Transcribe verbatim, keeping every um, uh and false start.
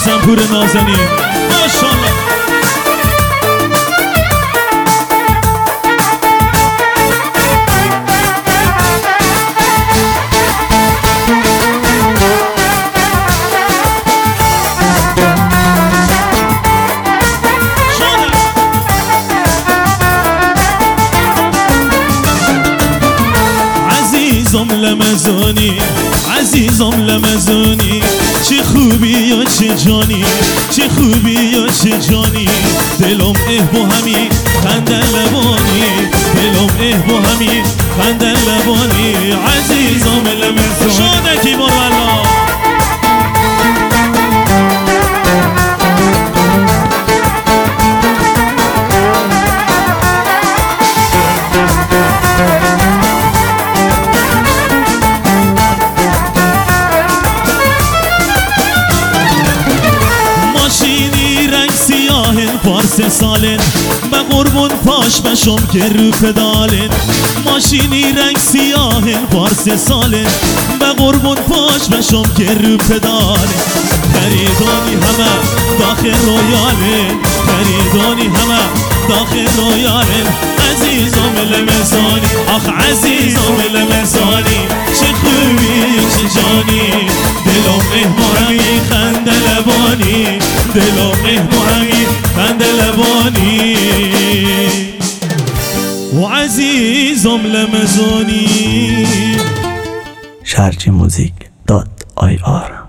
حسن پور نازنین ماشاءالله. عزیزم لمزونی عزیزم لمزونی چه خوبی یا چه جانی چه خوبی یا چه جانی دلم اه بو همی خنده لبانی دلم اه بو همی خنده لبانی عزیزم لمزونی شده کی بر والله پارس سالن به قربون پاش بشم که رو پدالن ماشینی رنگ سیاهن پارس سالن به قربون پاش بشم که رو پدالن خریدانی همه داخل رویالن خریدانی همه داخل رویالن عزیزم لمزانی آخ عزیزم لمزانی چه خوبی چه جانی دلم احمرمی خنده لبانی دلم احمرمی خنده لبانی و عزیزم لمزانی. شرجی موزیک دات آی آر